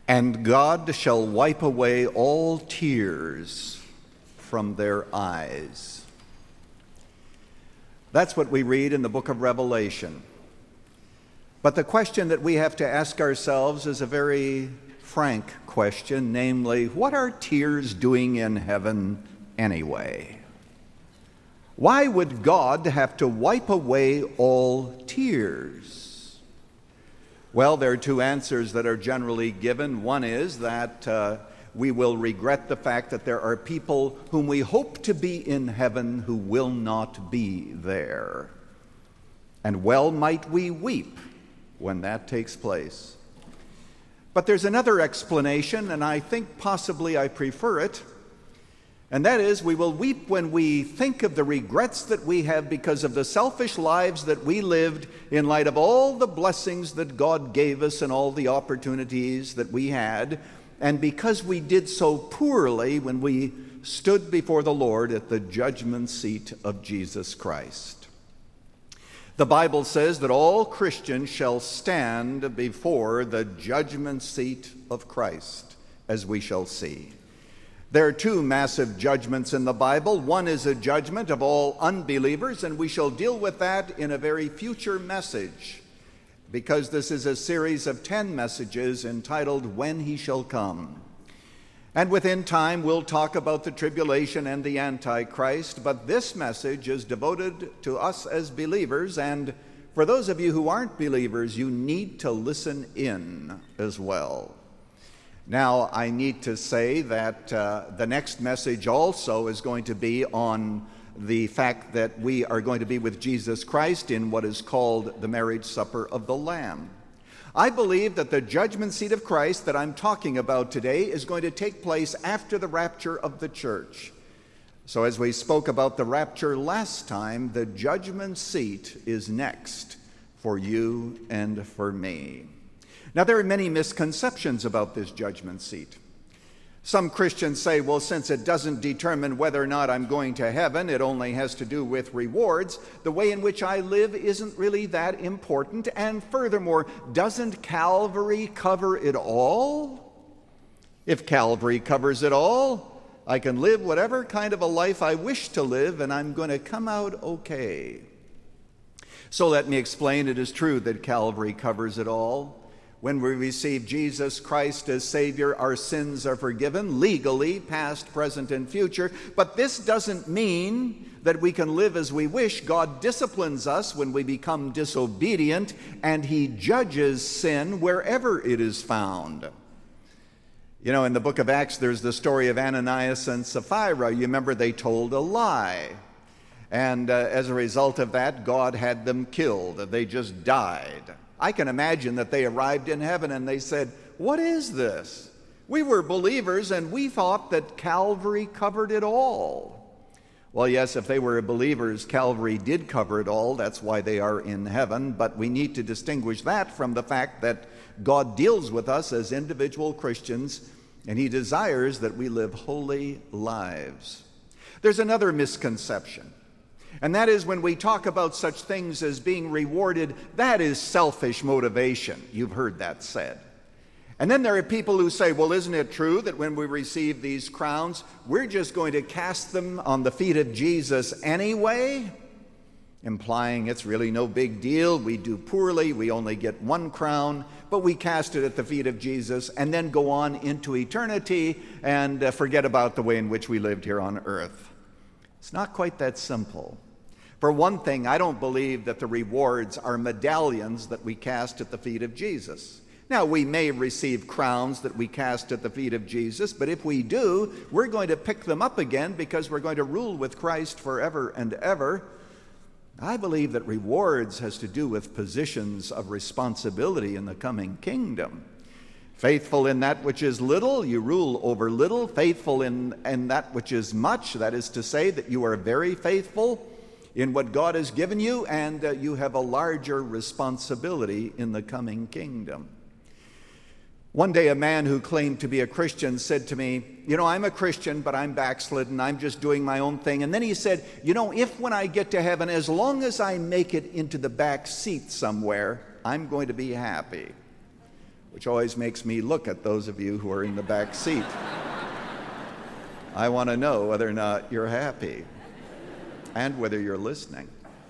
And God shall wipe away all tears from their eyes. That's what we read in the book of Revelation. But the question that we have to ask ourselves is a very frank question, namely, what are tears doing in heaven anyway? Why would God have to wipe away all tears? Well, there are two answers that are generally given. One is that we will regret the fact that there are people whom we hope to be in heaven who will not be there. And well might we weep when that takes place. But there's another explanation, and I think possibly I prefer it, and that is we will weep when we think of the regrets that we have because of the selfish lives that we lived in light of all the blessings that God gave us and all the opportunities that we had, and because we did so poorly when we stood before the Lord at the judgment seat of Jesus Christ. The Bible says that all Christians shall stand before the judgment seat of Christ, as we shall see. There are two massive judgments in the Bible. One is a judgment of all unbelievers, and we shall deal with that in a very future message, because this is a series of 10 messages entitled When He Shall Come. And within time, we'll talk about the tribulation and the Antichrist, but this message is devoted to us as believers, and for those of you who aren't believers, you need to listen in as well. Now, I need to say that the next message also is going to be on the fact that we are going to be with Jesus Christ in what is called the marriage supper of the Lamb. I believe that the judgment seat of Christ that I'm talking about today is going to take place after the rapture of the church. So as we spoke about the rapture last time, the judgment seat is next for you and for me. Now, there are many misconceptions about this judgment seat. Some Christians say, well, since it doesn't determine whether or not I'm going to heaven, it only has to do with rewards, the way in which I live isn't really that important. And furthermore, doesn't Calvary cover it all? If Calvary covers it all, I can live whatever kind of a life I wish to live, and I'm going to come out okay. So let me explain. It is true that Calvary covers it all. When we receive Jesus Christ as Savior, our sins are forgiven legally, past, present, and future. But this doesn't mean that we can live as we wish. God disciplines us when we become disobedient, and He judges sin wherever it is found. You know, in the book of Acts, there's the story of Ananias and Sapphira. You remember they told a lie. And as a result of that, God had them killed. They just died. I can imagine that they arrived in heaven and they said, what is this? We were believers and we thought that Calvary covered it all. Well, yes, if they were believers, Calvary did cover it all. That's why they are in heaven. But we need to distinguish that from the fact that God deals with us as individual Christians, and He desires that we live holy lives. There's another misconception. And that is when we talk about such things as being rewarded, that is selfish motivation. You've heard that said. And then there are people who say, well, isn't it true that when we receive these crowns, we're just going to cast them on the feet of Jesus anyway? Implying it's really no big deal. We do poorly. We only get one crown, but we cast it at the feet of Jesus and then go on into eternity and forget about the way in which we lived here on earth. It's not quite that simple. For one thing, I don't believe that the rewards are medallions that we cast at the feet of Jesus. Now, we may receive crowns that we cast at the feet of Jesus, but if we do, we're going to pick them up again because we're going to rule with Christ forever and ever. I believe that rewards has to do with positions of responsibility in the coming kingdom. Faithful in that which is little, you rule over little. Faithful in that which is much, that is to say that you are very faithful in what God has given you, and you have a larger responsibility in the coming kingdom. One day a man who claimed to be a Christian said to me, you know, I'm a Christian, but I'm backslidden. I'm just doing my own thing. And then he said, you know, if when I get to heaven, as long as I make it into the back seat somewhere, I'm going to be happy. which always makes me look at those of you who are in the back seat. I want to know whether or not you're happy and whether you're listening.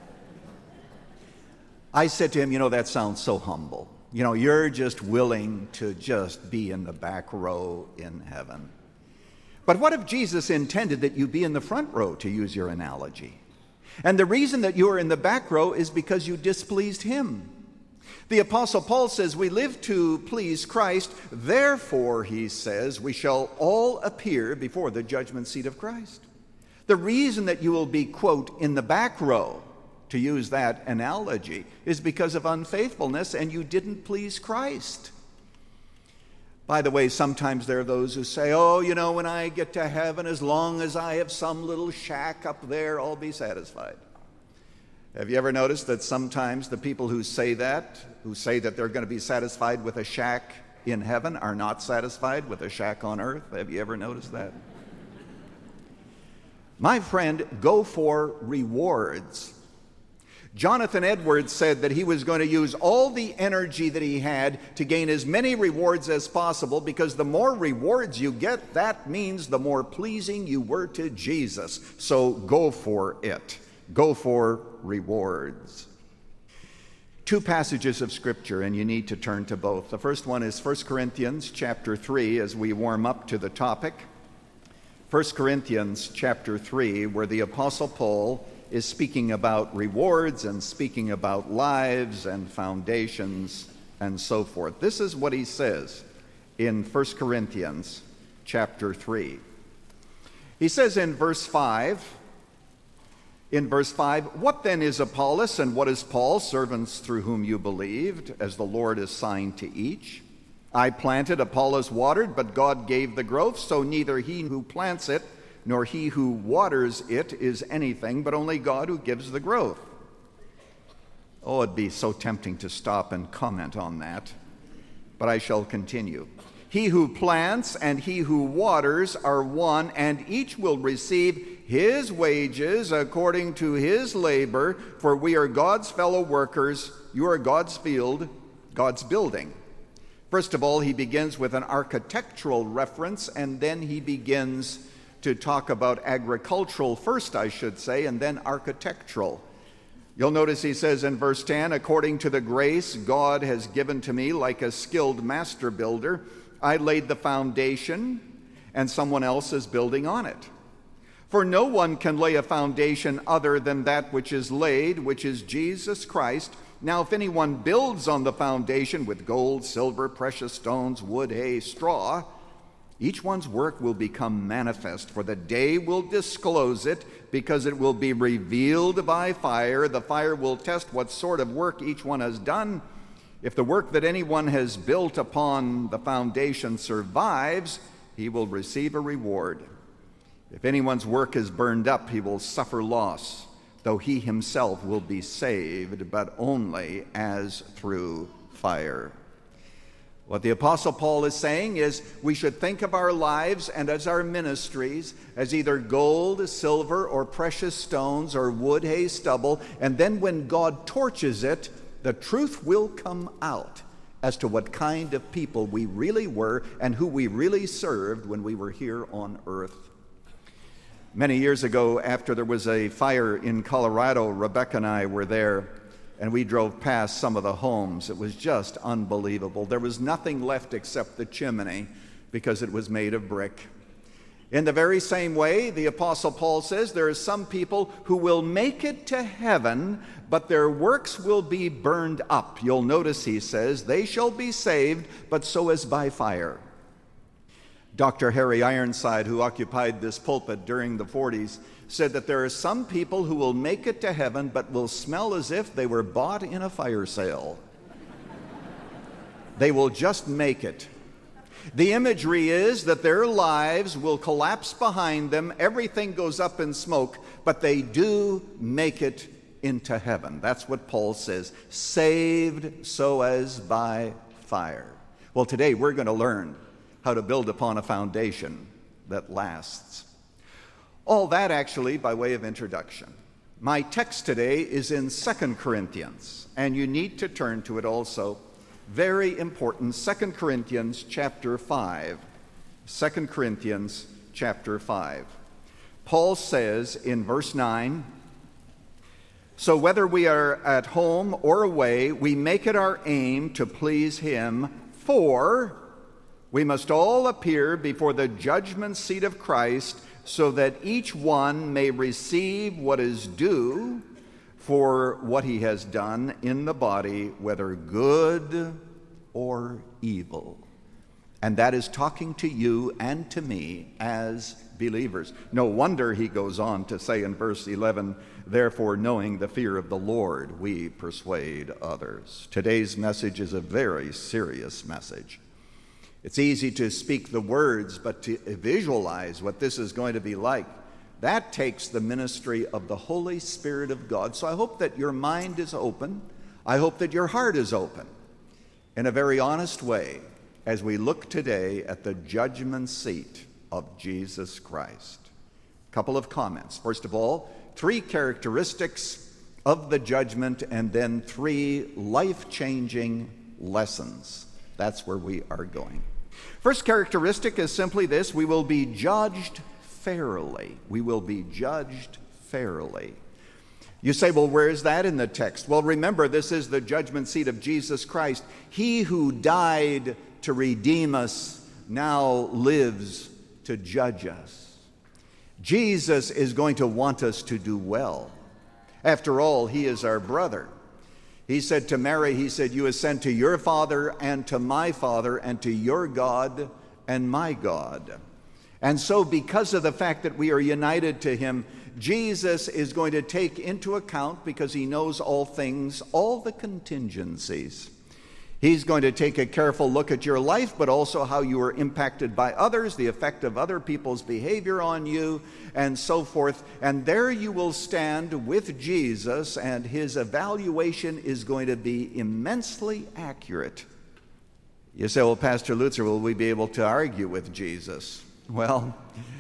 I said to him, that sounds so humble. You're just willing to just be in the back row in heaven. But what if Jesus intended that you be in the front row, to use your analogy? And the reason that you are in the back row is because you displeased him. The Apostle Paul says we live to please Christ, therefore, he says, we shall all appear before the judgment seat of Christ. The reason that you will be, quote, in the back row, to use that analogy, is because of unfaithfulness and you didn't please Christ. By the way, sometimes there are those who say, when I get to heaven, as long as I have some little shack up there, I'll be satisfied. Have you ever noticed that sometimes the people who say that they're going to be satisfied with a shack in heaven, are not satisfied with a shack on earth? Have you ever noticed that? My friend, go for rewards. Jonathan Edwards said that he was going to use all the energy that he had to gain as many rewards as possible, because the more rewards you get, that means the more pleasing you were to Jesus. So go for it. Go for rewards. Two passages of Scripture, and you need to turn to both. The first one is 1 Corinthians chapter 3, as we warm up to the topic. 1 Corinthians chapter 3, where the Apostle Paul is speaking about rewards and speaking about lives and foundations and so forth. This is what he says in 1 Corinthians chapter 3. He says in verse 5, what then is Apollos and what is Paul, servants through whom you believed, as the Lord assigned to each? I planted, Apollos watered, but God gave the growth, so neither he who plants it nor he who waters it is anything, but only God who gives the growth. Oh, it'd be so tempting to stop and comment on that, but I shall continue. He who plants and he who waters are one, and each will receive his wages according to his labor, for we are God's fellow workers. You are God's field, God's building. First of all, he begins with an architectural reference, and then he begins to talk about agricultural first, I should say, and then architectural. You'll notice he says in verse 10, according to the grace God has given to me, like a skilled master builder, I laid the foundation, and someone else is building on it. For no one can lay a foundation other than that which is laid, which is Jesus Christ. Now if anyone builds on the foundation with gold, silver, precious stones, wood, hay, straw, each one's work will become manifest, for the day will disclose it, because it will be revealed by fire. The fire will test what sort of work each one has done. If the work that anyone has built upon the foundation survives, he will receive a reward. If anyone's work is burned up, he will suffer loss, though he himself will be saved, but only as through fire. What the Apostle Paul is saying is we should think of our lives and as our ministries as either gold, silver, or precious stones, or wood, hay, stubble, and then when God torches it, the truth will come out as to what kind of people we really were and who we really served when we were here on earth. Many years ago, after there was a fire in Colorado, Rebecca and I were there, and we drove past some of the homes. It was just unbelievable. There was nothing left except the chimney, because it was made of brick. In the very same way, the Apostle Paul says there are some people who will make it to heaven, but their works will be burned up. You'll notice he says, they shall be saved, but so as by fire. Dr. Harry Ironside, who occupied this pulpit during the 40s, said that there are some people who will make it to heaven but will smell as if they were bought in a fire sale. They will just make it. The imagery is that their lives will collapse behind them, everything goes up in smoke, but they do make it into heaven. That's what Paul says, saved so as by fire. Well, today we're going to learn how to build upon a foundation that lasts. All that actually by way of introduction. My text today is in 2 Corinthians, and you need to turn to it also. Very important, 2 Corinthians chapter 5. 2 Corinthians chapter 5. Paul says in verse 9, "So whether we are at home or away, we make it our aim to please him, for we must all appear before the judgment seat of Christ, so that each one may receive what is due for what he has done in the body, whether good or evil." And that is talking to you and to me as believers. No wonder he goes on to say in verse 11, "Therefore, knowing the fear of the Lord, we persuade others." Today's message is a very serious message. It's easy to speak the words, but to visualize what this is going to be like, that takes the ministry of the Holy Spirit of God. So I hope that your mind is open. I hope that your heart is open in a very honest way as we look today at the judgment seat of Jesus Christ. A couple of comments. First of all, 3 characteristics of the judgment, and then 3 life-changing lessons. That's where we are going. First characteristic is simply this: we will be judged fairly. We will be judged fairly. You say, well, where is that in the text? Well, remember, this is the judgment seat of Jesus Christ. He who died to redeem us now lives to judge us. Jesus is going to want us to do well. After all, he is our brother. He said to Mary, he said, "You ascend to your Father and to my Father and to your God and my God." And so because of the fact that we are united to him, Jesus is going to take into account, because he knows all things, all the contingencies. He's going to take a careful look at your life, but also how you are impacted by others, the effect of other people's behavior on you, and so forth. And there you will stand with Jesus, and his evaluation is going to be immensely accurate. You say, well, Pastor Lutzer, will we be able to argue with Jesus? Well,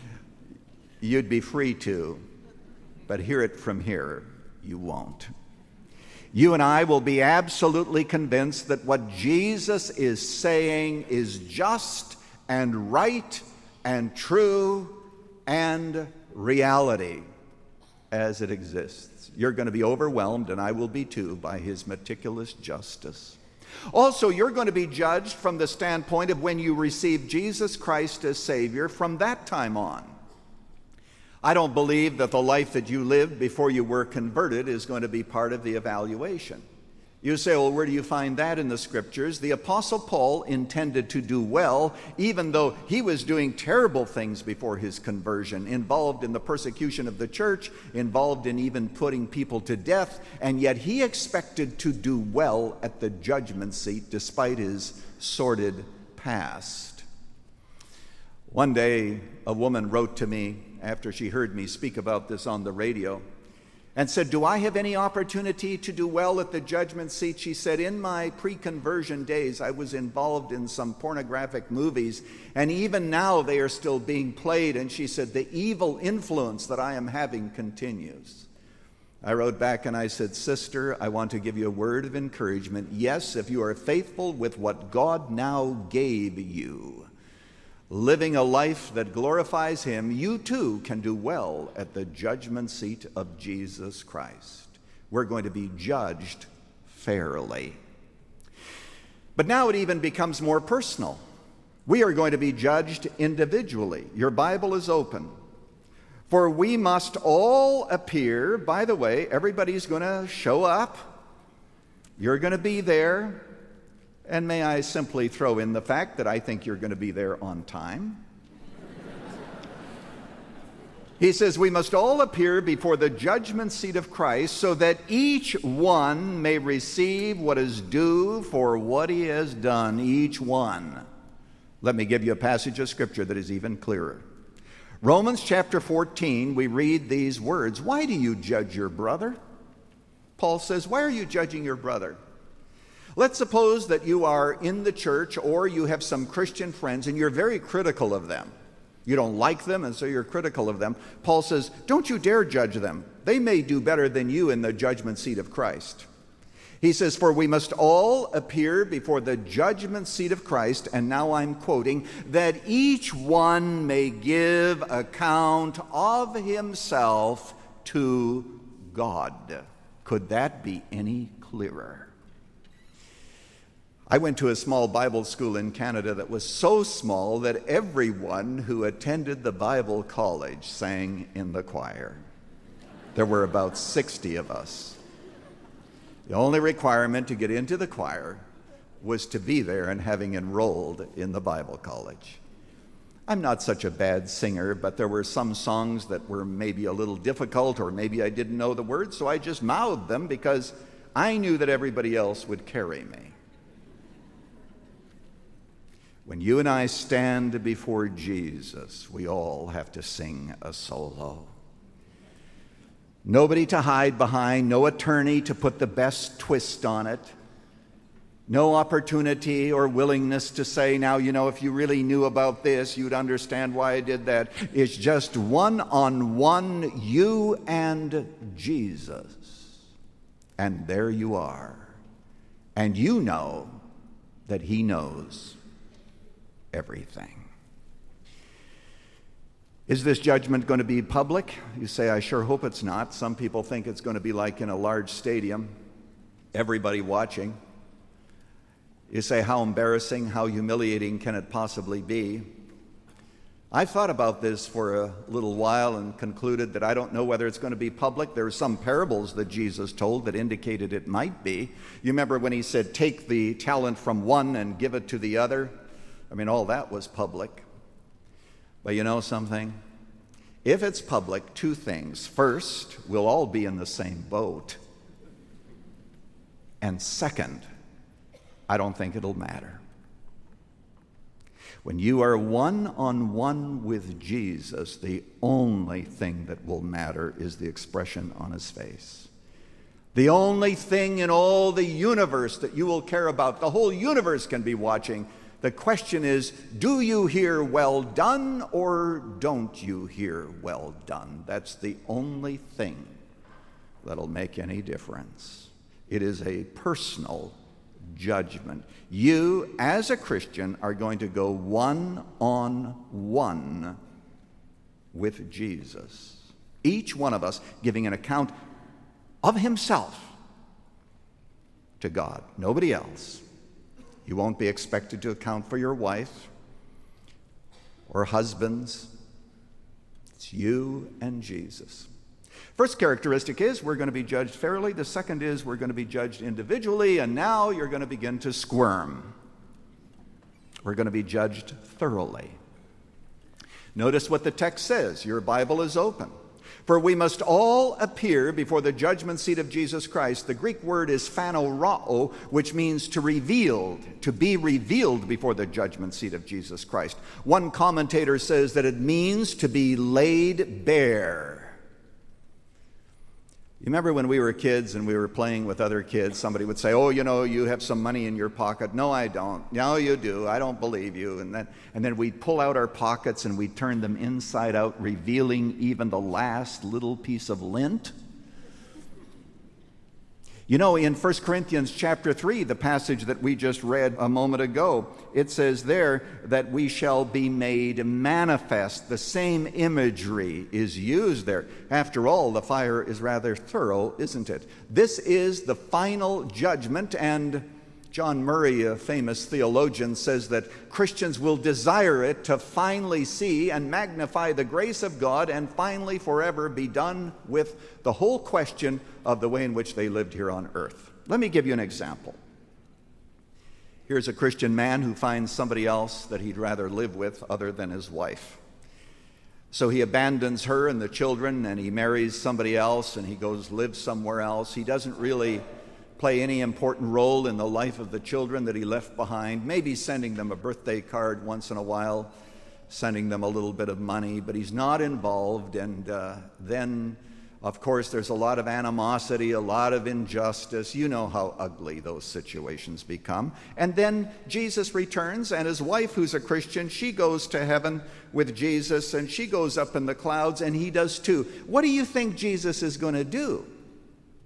you'd be free to, but hear it from here, you won't. You and I will be absolutely convinced that what Jesus is saying is just and right and true and reality as it exists. You're going to be overwhelmed, and I will be too, by his meticulous justice. Also, you're going to be judged from the standpoint of when you receive Jesus Christ as Savior from that time on. I don't believe that the life that you lived before you were converted is going to be part of the evaluation. You say, well, where do you find that in the Scriptures? The Apostle Paul intended to do well, even though he was doing terrible things before his conversion, involved in the persecution of the church, involved in even putting people to death, and yet he expected to do well at the judgment seat despite his sordid past. One day, a woman wrote to me after she heard me speak about this on the radio and said, "Do I have any opportunity to do well at the judgment seat?" She said, "In my pre-conversion days, I was involved in some pornographic movies, and even now they are still being played." And she said, "The evil influence that I am having continues." I wrote back and I said, "Sister, I want to give you a word of encouragement. Yes, if you are faithful with what God now gave you, living a life that glorifies him, you too can do well at the judgment seat of Jesus Christ. We're going to be judged fairly." But now it even becomes more personal. We are going to be judged individually. Your Bible is open. "For we must all appear," by the way, everybody's going to show up. You're going to be there. And may I simply throw in the fact that I think you're going to be there on time. He says, "We must all appear before the judgment seat of Christ, so that each one may receive what is due for what he has done." Each one. Let me give you a passage of Scripture that is even clearer. Romans chapter 14, we read these words. "Why do you judge your brother?" Paul says, why are you judging your brother? Let's suppose that you are in the church, or you have some Christian friends and you're very critical of them. You don't like them, and so you're critical of them. Paul says, don't you dare judge them. They may do better than you in the judgment seat of Christ. He says, "For we must all appear before the judgment seat of Christ," and now I'm quoting, "that each one may give account of himself to God." Could that be any clearer? I went to a small Bible school in Canada that was so small that everyone who attended the Bible college sang in the choir. There were about 60 of us. The only requirement to get into the choir was to be there and having enrolled in the Bible college. I'm not such a bad singer, but there were some songs that were maybe a little difficult, or maybe I didn't know the words, so I just mouthed them because I knew that everybody else would carry me. When you and I stand before Jesus, we all have to sing a solo. Nobody to hide behind, no attorney to put the best twist on it, no opportunity or willingness to say, now, if you really knew about this, you'd understand why I did that. It's just one-on-one, you and Jesus. And there you are. And you know that he knows everything. Is this judgment going to be public? You say, I sure hope it's not. Some people think it's going to be like in a large stadium, everybody watching. You say, how embarrassing, how humiliating can it possibly be? I've thought about this for a little while and concluded that I don't know whether it's going to be public. There are some parables that Jesus told that indicated it might be. You remember when he said, take the talent from one and give it to the other? All that was public. But you know something? If it's public, two things. First, we'll all be in the same boat. And second, I don't think it'll matter. When you are one-on-one with Jesus, the only thing that will matter is the expression on his face. The only thing in all the universe that you will care about, the whole universe can be watching. The question is, do you hear well done or don't you hear well done? That's the only thing that'll make any difference. It is a personal judgment. You, as a Christian, are going to go one-on-one with Jesus. Each one of us giving an account of himself to God, nobody else. You won't be expected to account for your wife or husbands. It's you and Jesus. First characteristic is we're going to be judged fairly. The second is we're going to be judged individually. And now you're going to begin to squirm. We're going to be judged thoroughly. Notice what the text says. Your Bible is open. For we must all appear before the judgment seat of Jesus Christ. The Greek word is phanorao, which means to be revealed before the judgment seat of Jesus Christ. One commentator says that it means to be laid bare. You remember when we were kids and we were playing with other kids, somebody would say, oh, you have some money in your pocket. No, I don't. No, you do. I don't believe you. And then we'd pull out our pockets and we'd turn them inside out, revealing even the last little piece of lint. In 1 Corinthians chapter 3, the passage that we just read a moment ago, it says there that we shall be made manifest. The same imagery is used there. After all, the fire is rather thorough, isn't it? This is the final judgment, and John Murray, a famous theologian, says that Christians will desire it to finally see and magnify the grace of God and finally forever be done with the whole question of the way in which they lived here on earth. Let me give you an example. Here's a Christian man who finds somebody else that he'd rather live with other than his wife. So he abandons her and the children and he marries somebody else and he goes live somewhere else. He doesn't really play any important role in the life of the children that he left behind, maybe sending them a birthday card once in a while, sending them a little bit of money, but he's not involved. And then, of course, there's a lot of animosity, a lot of injustice. You know how ugly those situations become. And then Jesus returns, and his wife, who's a Christian, she goes to heaven with Jesus, and she goes up in the clouds, and he does too. What do you think Jesus is going to do?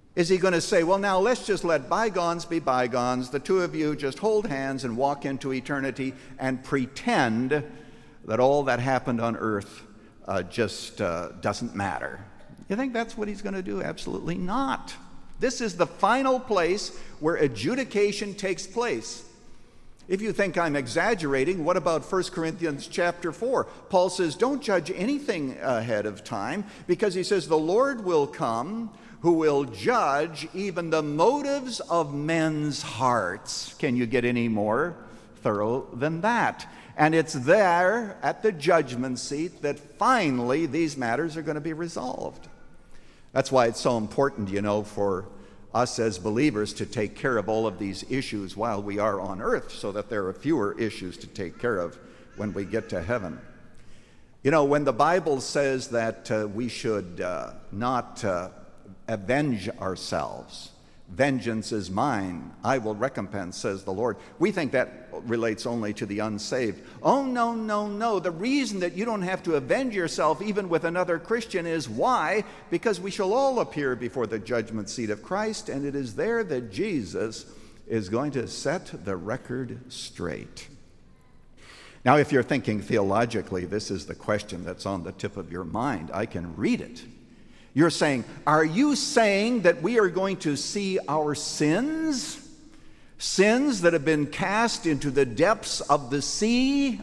Is he going to say, well, now let's just let bygones be bygones. The two of you just hold hands and walk into eternity and pretend that all that happened on earth just doesn't matter? You think that's what he's going to do? Absolutely not. This is the final place where adjudication takes place. If you think I'm exaggerating, what about 1 Corinthians chapter 4? Paul says, don't judge anything ahead of time, because he says, the Lord will come who will judge even the motives of men's hearts. Can you get any more thorough than that? And it's there at the judgment seat that finally these matters are going to be resolved. That's why it's so important, for us as believers to take care of all of these issues while we are on earth, so that there are fewer issues to take care of when we get to heaven. When the Bible says that we should not avenge ourselves, vengeance is mine, I will recompense, says the Lord, we think that relates only to the unsaved. Oh, no, no, no. The reason that you don't have to avenge yourself even with another Christian is why? Because we shall all appear before the judgment seat of Christ, and it is there that Jesus is going to set the record straight. Now, if you're thinking theologically, this is the question that's on the tip of your mind. I can read it. You're saying, are you saying that we are going to see our sins that have been cast into the depths of the sea?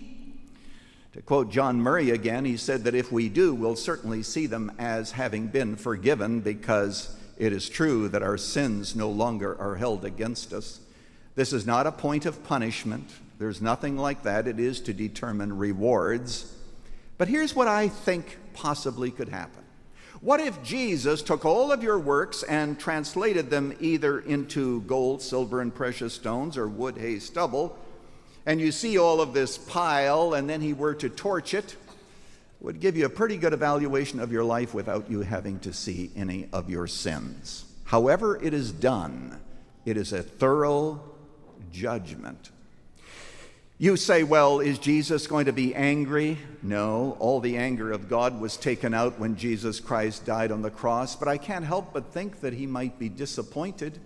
To quote John Murray again, he said that if we do, we'll certainly see them as having been forgiven, because it is true that our sins no longer are held against us. This is not a point of punishment. There's nothing like that. It is to determine rewards. But here's what I think possibly could happen. What if Jesus took all of your works and translated them either into gold, silver, and precious stones, or wood, hay, stubble, and you see all of this pile, and then he were to torch it? Would give you a pretty good evaluation of your life without you having to see any of your sins. However it is done, it is a thorough judgment. You say, well, is Jesus going to be angry? No, all the anger of God was taken out when Jesus Christ died on the cross, but I can't help but think that he might be disappointed.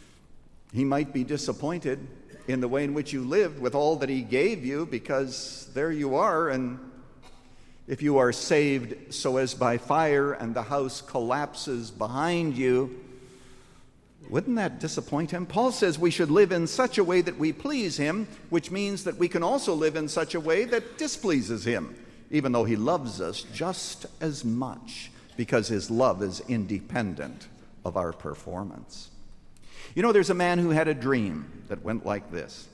He might be disappointed in the way in which you lived with all that he gave you, because there you are, and if you are saved so as by fire and the house collapses behind you, wouldn't that disappoint him? Paul says we should live in such a way that we please him, which means that we can also live in such a way that displeases him, even though he loves us just as much, because his love is independent of our performance. There's a man who had a dream that went like this.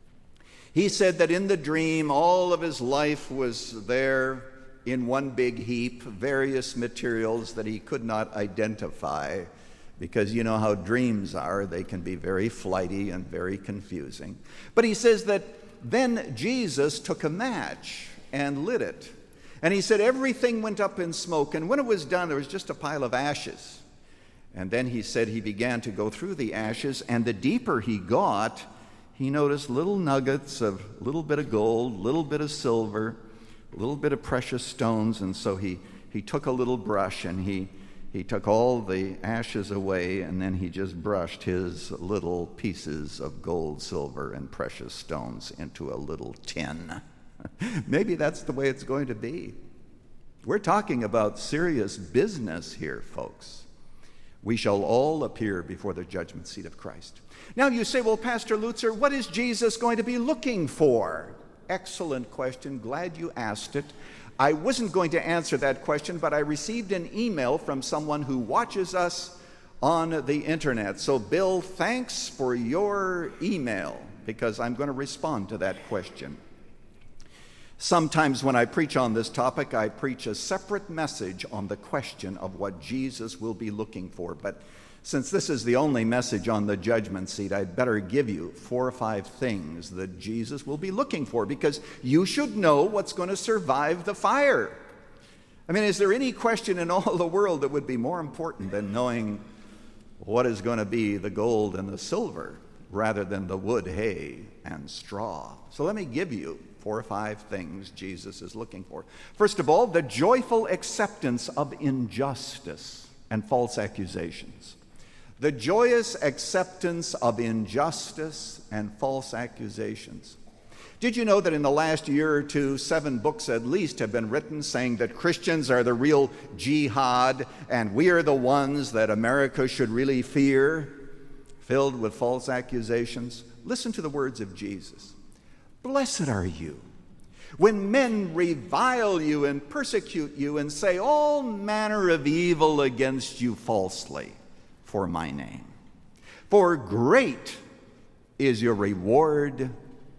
He said that in the dream, all of his life was there in one big heap, various materials that he could not identify, because you know how dreams are. They can be very flighty and very confusing. But he says that then Jesus took a match and lit it. And he said everything went up in smoke, and when it was done, there was just a pile of ashes. And then he said he began to go through the ashes, and the deeper he got, he noticed little nuggets of a little bit of gold, a little bit of silver, a little bit of precious stones. And so he took a little brush, and he took all the ashes away, and then he just brushed his little pieces of gold, silver, and precious stones into a little tin. Maybe that's the way it's going to be. We're talking about serious business here, folks. We shall all appear before the judgment seat of Christ. Now you say, well, Pastor Lutzer, what is Jesus going to be looking for? Excellent question. Glad you asked it. I wasn't going to answer that question, but I received an email from someone who watches us on the internet. So, Bill, thanks for your email, because I'm going to respond to that question. Sometimes when I preach on this topic, I preach a separate message on the question of what Jesus will be looking for. But since this is the only message on the judgment seat, I'd better give you 4 or 5 things that Jesus will be looking for, because you should know what's going to survive the fire. I mean, is there any question in all the world that would be more important than knowing what is going to be the gold and the silver rather than the wood, hay, and straw? So let me give you 4 or 5 things Jesus is looking for. First of all, the joyful acceptance of injustice and false accusations. the joyous acceptance of injustice and false accusations. Did you know that in the last year or two, 7 books at least have been written saying that Christians are the real jihad and we are the ones that America should really fear, filled with false accusations? Listen to the words of Jesus. Blessed are you when men revile you and persecute you and say all manner of evil against you falsely for my name. For great is your reward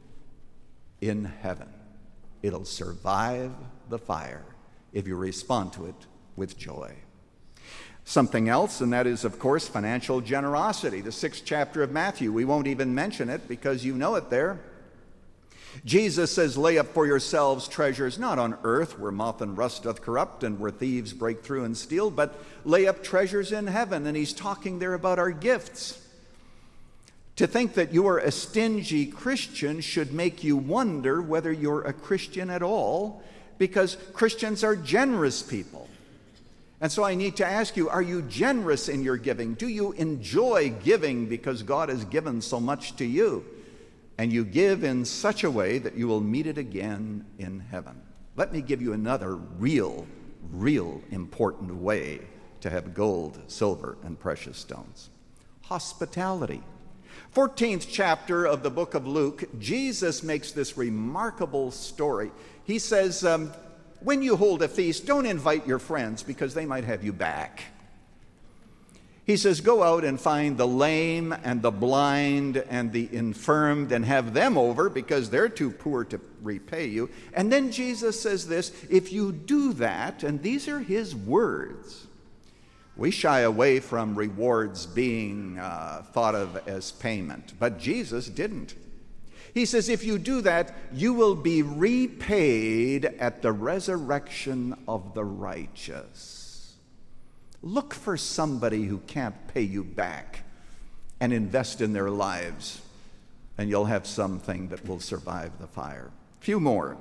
in heaven. It'll survive the fire if you respond to it with joy. Something else, and that is, of course, financial generosity. The 6th chapter of Matthew. We won't even mention it because you know it there. Jesus says, lay up for yourselves treasures not on earth, where moth and rust doth corrupt, and where thieves break through and steal, but lay up treasures in heaven. And he's talking there about our gifts. To think that you are a stingy Christian should make you wonder whether you're a Christian at all, because Christians are generous people. And so I need to ask you, are you generous in your giving? Do you enjoy giving because God has given so much to you? And you give in such a way that you will meet it again in heaven. Let me give you another real important way to have gold, silver, and precious stones. Hospitality. 14th chapter of the book of Luke, Jesus makes this remarkable story. He says, when you hold a feast, don't invite your friends because they might have you back. He says, go out and find the lame and the blind and the infirmed and have them over because they're too poor to repay you. And then Jesus says this, if you do that, and these are his words, we shy away from rewards being thought of as payment, but Jesus didn't. He says, if you do that, you will be repaid at the resurrection of the righteous. Look for somebody who can't pay you back and invest in their lives, and you'll have something that will survive the fire. A few more.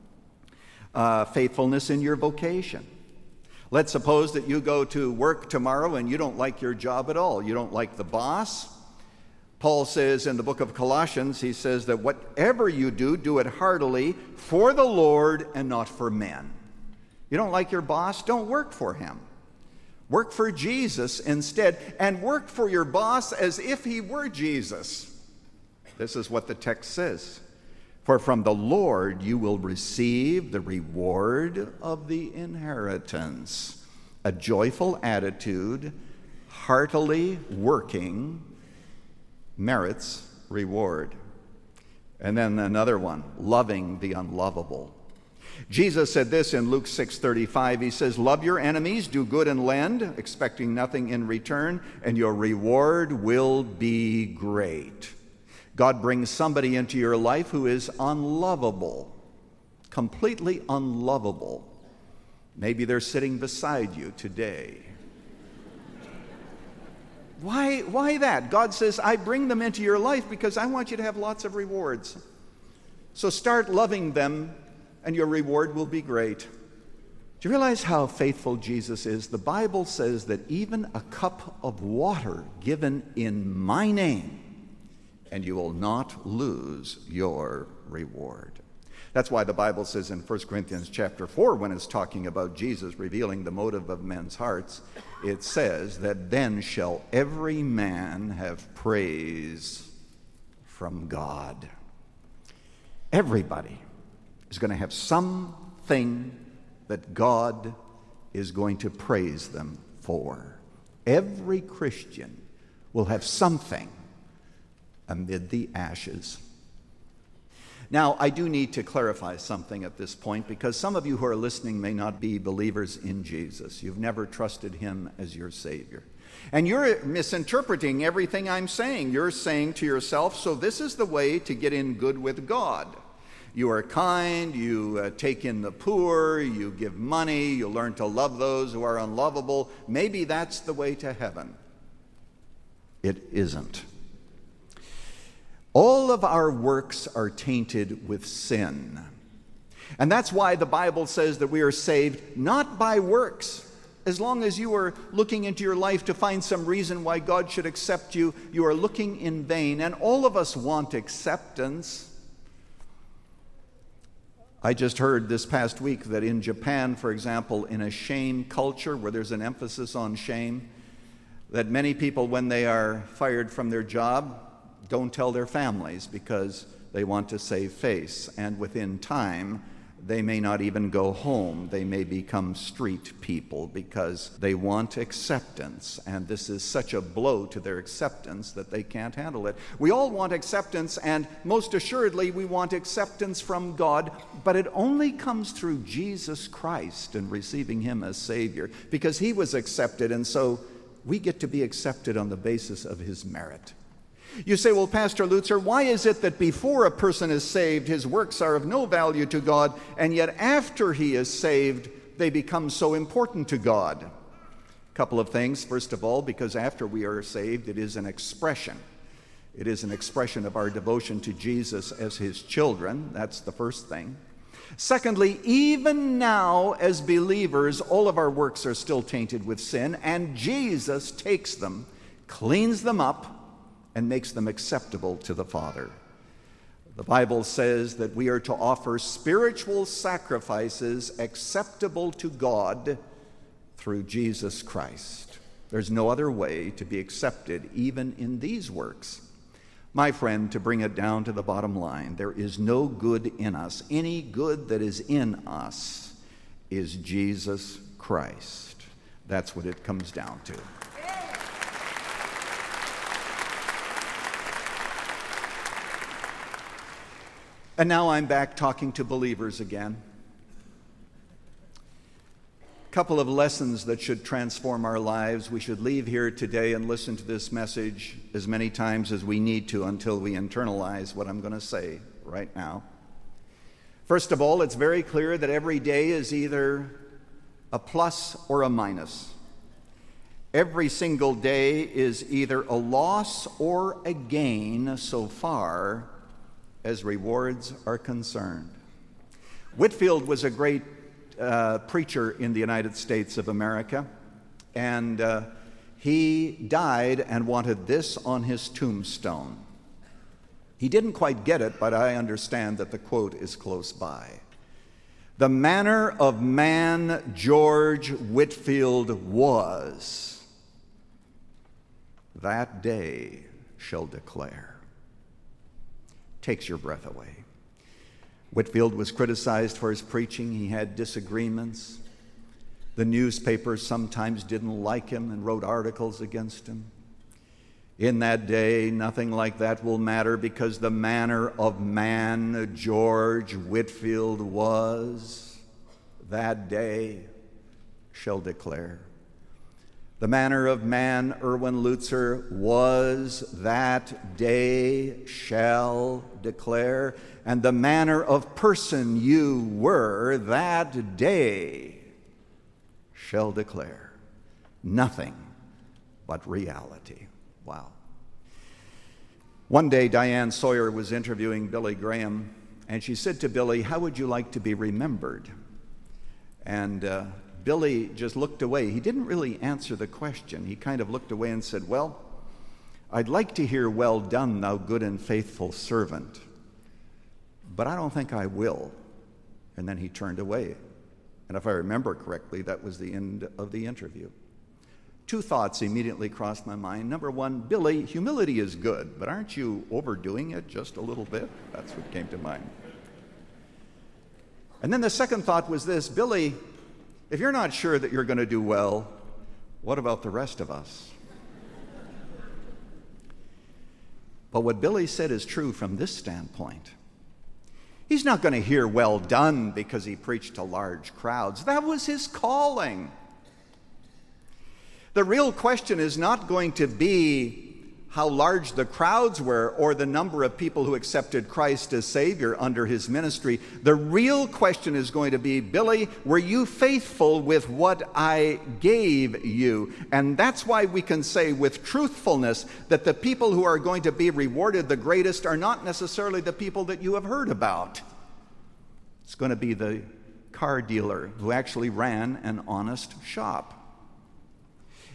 Faithfulness in your vocation. Let's suppose that you go to work tomorrow and you don't like your job at all. You don't like the boss. Paul says in the book of Colossians, he says that whatever you do, do it heartily for the Lord and not for men. You don't like your boss? Don't work for him. Work for Jesus instead, and work for your boss as if he were Jesus. This is what the text says. For from the Lord you will receive the reward of the inheritance. A joyful attitude, heartily working, merits reward. And then another one, loving the unlovable. Jesus said this in Luke 6:35. He says, love your enemies, do good and lend, expecting nothing in return, and your reward will be great. God brings somebody into your life who is unlovable, completely unlovable. Maybe they're sitting beside you today. Why that? God says, I bring them into your life because I want you to have lots of rewards. So start loving them, and your reward will be great. Do you realize how faithful Jesus is? The Bible says that even a cup of water given in my name, and you will not lose your reward. That's why the Bible says in 1 Corinthians chapter 4, when it's talking about Jesus revealing the motive of men's hearts, it says that then shall every man have praise from God. Everybody is going to have something that God is going to praise them for. Every Christian will have something amid the ashes. Now, I do need to clarify something at this point, because some of you who are listening may not be believers in Jesus. You've never trusted him as your Savior. And you're misinterpreting everything I'm saying. You're saying to yourself, so this is the way to get in good with God. You are kind, you take in the poor, you give money, you learn to love those who are unlovable. Maybe that's the way to heaven. It isn't. All of our works are tainted with sin. And that's why the Bible says that we are saved not by works. As long as you are looking into your life to find some reason why God should accept you, you are looking in vain. And all of us want acceptance. I just heard this past week that in Japan, for example, in a shame culture where there's an emphasis on shame, that many people, when they are fired from their job, don't tell their families because they want to save face. And within time, they may not even go home. They may become street people because they want acceptance. And this is such a blow to their acceptance that they can't handle it. We all want acceptance, and most assuredly we want acceptance from God, but it only comes through Jesus Christ and receiving Him as Savior, because He was accepted, and so we get to be accepted on the basis of His merit. You say, well, Pastor Lutzer, why is it that before a person is saved, his works are of no value to God, and yet after he is saved, they become so important to God? A couple of things. First of all, because after we are saved, it is an expression. It is an expression of our devotion to Jesus as His children. That's the first thing. Secondly, even now as believers, all of our works are still tainted with sin, and Jesus takes them, cleans them up, and makes them acceptable to the Father. The Bible says that we are to offer spiritual sacrifices acceptable to God through Jesus Christ. There's no other way to be accepted even in these works. My friend, to bring it down to the bottom line, there is no good in us. Any good that is in us is Jesus Christ. That's what it comes down to. And now I'm back talking to believers again. A couple of lessons that should transform our lives. We should leave here today and listen to this message as many times as we need to until we internalize what I'm going to say right now. First of all, it's very clear that every day is either a plus or a minus. Every single day is either a loss or a gain so far as rewards are concerned. Whitefield was a great preacher in the United States of America, and he died and wanted this on his tombstone. He didn't quite get it, but I understand that the quote is close by. The manner of man George Whitefield was, that day shall declare. Takes your breath away. Whitefield was criticized for his preaching. He had disagreements. The newspapers sometimes didn't like him and wrote articles against him. In that day, nothing like that will matter, because the manner of man George Whitefield was, that day shall declare. The manner of man Erwin Lutzer was, that day shall declare. And the manner of person you were, that day shall declare. Nothing but reality. Wow. One day, Diane Sawyer was interviewing Billy Graham, and she said to Billy, "How would you like to be remembered?" And Billy just looked away. He didn't really answer the question. He kind of looked away and said, "Well, I'd like to hear, 'Well done, thou good and faithful servant,' but I don't think I will." And then he turned away. And if I remember correctly, that was the end of the interview. Two thoughts immediately crossed my mind. Number one, Billy, humility is good, but aren't you overdoing it just a little bit? That's what came to mind. And then the second thought was this: Billy, if you're not sure that you're going to do well, what about the rest of us? But what Billy said is true from this standpoint. He's not going to hear "well done" because he preached to large crowds. That was his calling. The real question is not going to be how large the crowds were or the number of people who accepted Christ as Savior under his ministry. The real question is going to be, Billy, were you faithful with what I gave you? And that's why we can say with truthfulness that the people who are going to be rewarded the greatest are not necessarily the people that you have heard about. It's going to be the car dealer who actually ran an honest shop.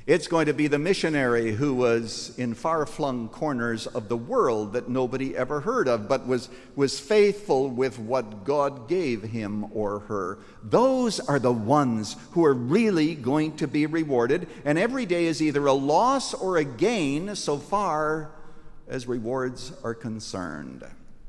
It's going to be the missionary who was in far-flung corners of the world that nobody ever heard of, but was faithful with what God gave him or her. Those are the ones who are really going to be rewarded, and every day is either a loss or a gain so far as rewards are concerned.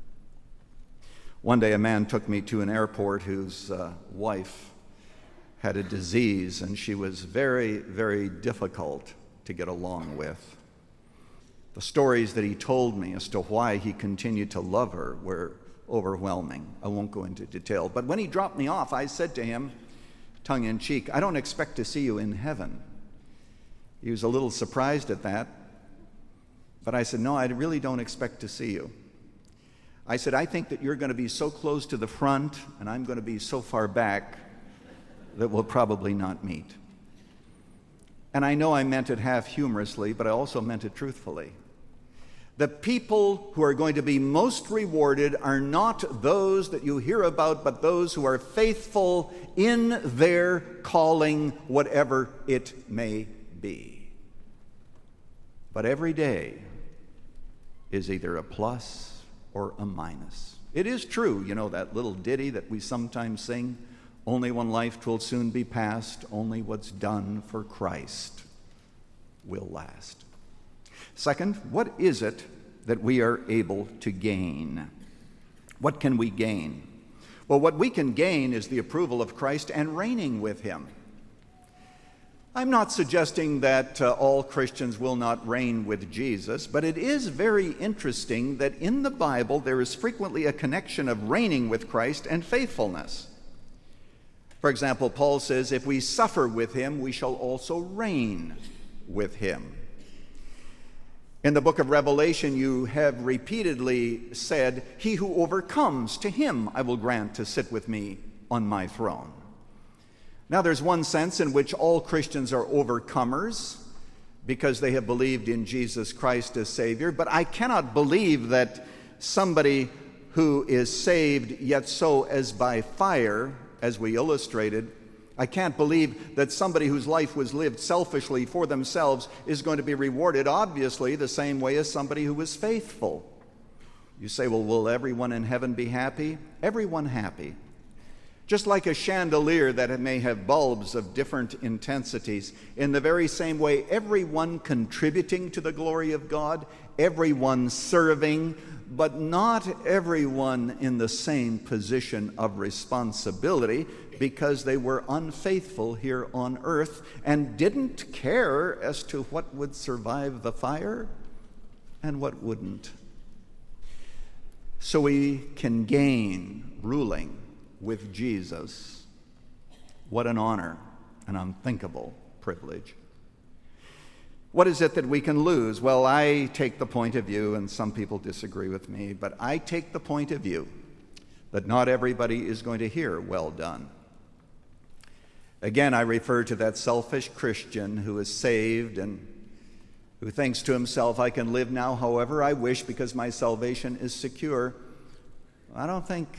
One day a man took me to an airport whose wife had a disease, and she was very, very difficult to get along with. The stories that he told me as to why he continued to love her were overwhelming. I won't go into detail. But when he dropped me off, I said to him, tongue in cheek, "I don't expect to see you in heaven." He was a little surprised at that, but I said, "No, I really don't expect to see you." I said, "I think that you're going to be so close to the front, and I'm going to be so far back that we'll probably not meet." And I know I meant it half humorously, but I also meant it truthfully. The people who are going to be most rewarded are not those that you hear about, but those who are faithful in their calling, whatever it may be. But every day is either a plus or a minus. It is true, you know, that little ditty that we sometimes sing, "Only one life 'twill soon be past, only what's done for Christ will last." Second, what is it that we are able to gain? What can we gain? Well, what we can gain is the approval of Christ and reigning with him. I'm not suggesting that all Christians will not reign with Jesus, but it is very interesting that in the Bible there is frequently a connection of reigning with Christ and faithfulness. For example, Paul says, if we suffer with him, we shall also reign with him. In the book of Revelation, you have repeatedly said, "He who overcomes, to him I will grant to sit with me on my throne." Now, there's one sense in which all Christians are overcomers because they have believed in Jesus Christ as Savior, but I cannot believe that somebody who is saved, yet so as by fire, as we illustrated, I can't believe that somebody whose life was lived selfishly for themselves is going to be rewarded, obviously, the same way as somebody who was faithful. You say, well, will everyone in heaven be happy? Everyone happy. Just like a chandelier that may have bulbs of different intensities, in the very same way, everyone contributing to the glory of God, everyone serving, but not everyone in the same position of responsibility, because they were unfaithful here on earth and didn't care as to what would survive the fire and what wouldn't. So we can gain ruling with Jesus. What an honor, an unthinkable privilege. What is it that we can lose? Well, I take the point of view, and some people disagree with me, but I take the point of view that not everybody is going to hear, "Well done." Again, I refer to that selfish Christian who is saved and who thinks to himself, I can live now however I wish because my salvation is secure. I don't think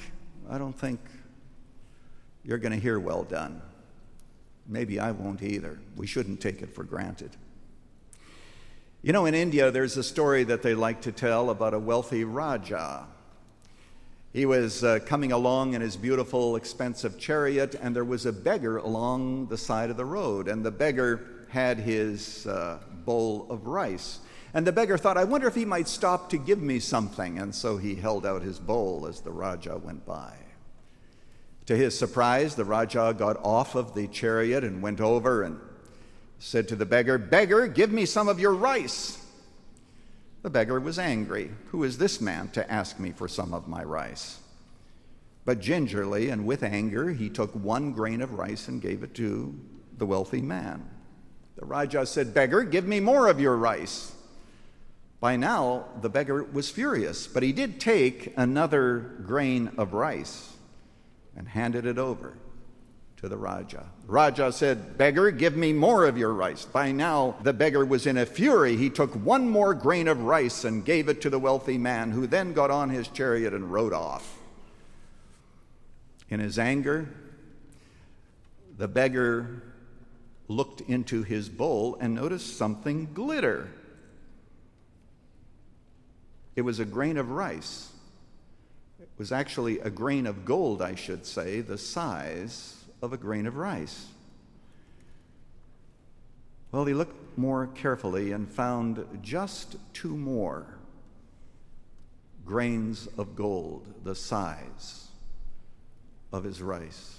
you're going to hear "well done." Maybe I won't either. We shouldn't take it for granted. You know, in India, there's a story that they like to tell about a wealthy Raja. He was coming along in his beautiful, expensive chariot, and there was a beggar along the side of the road, and the beggar had his bowl of rice. And the beggar thought, I wonder if he might stop to give me something, and so he held out his bowl as the Raja went by. To his surprise, the Raja got off of the chariot and went over and said to the beggar, "Beggar, give me some of your rice." The beggar was angry. Who is this man to ask me for some of my rice? But gingerly and with anger, he took one grain of rice and gave it to the wealthy man. The Raja said, "Beggar, give me more of your rice." By now, the beggar was furious, but he did take another grain of rice and handed it over to the Raja. Raja said, "Beggar, give me more of your rice." By now, the beggar was in a fury. He took one more grain of rice and gave it to the wealthy man, who then got on his chariot and rode off. In his anger, the beggar looked into his bowl and noticed something glitter. It was a grain of rice. It was actually a grain of gold, I should say, the size of a grain of rice. Well, he looked more carefully and found just 2 more grains of gold, the size of his rice.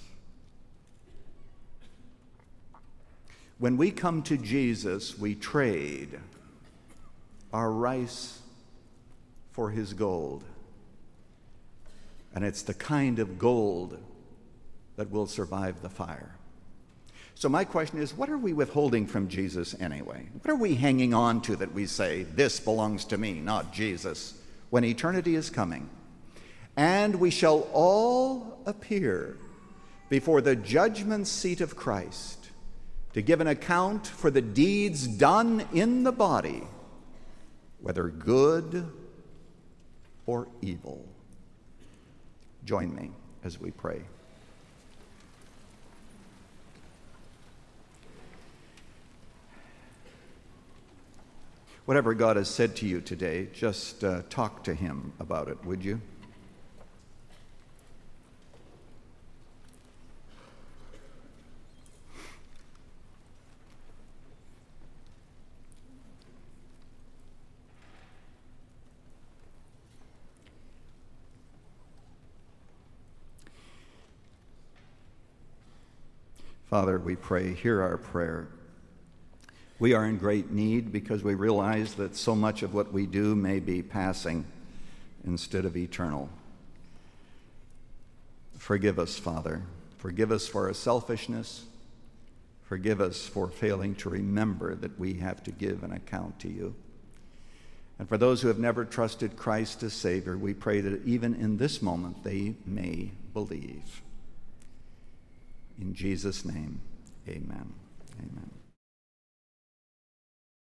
When we come to Jesus, we trade our rice for his gold. And it's the kind of gold that will survive the fire. So my question is, what are we withholding from Jesus anyway? What are we hanging on to that we say, this belongs to me, not Jesus, when eternity is coming? And we shall all appear before the judgment seat of Christ to give an account for the deeds done in the body, whether good or evil. Join me as we pray. Whatever God has said to you today, just talk to him about it, would you? Father, we pray, hear our prayer. We are in great need because we realize that so much of what we do may be passing instead of eternal. Forgive us, Father. Forgive us for our selfishness. Forgive us for failing to remember that we have to give an account to you. And for those who have never trusted Christ as Savior, we pray that even in this moment they may believe. In Jesus' name, amen. Amen.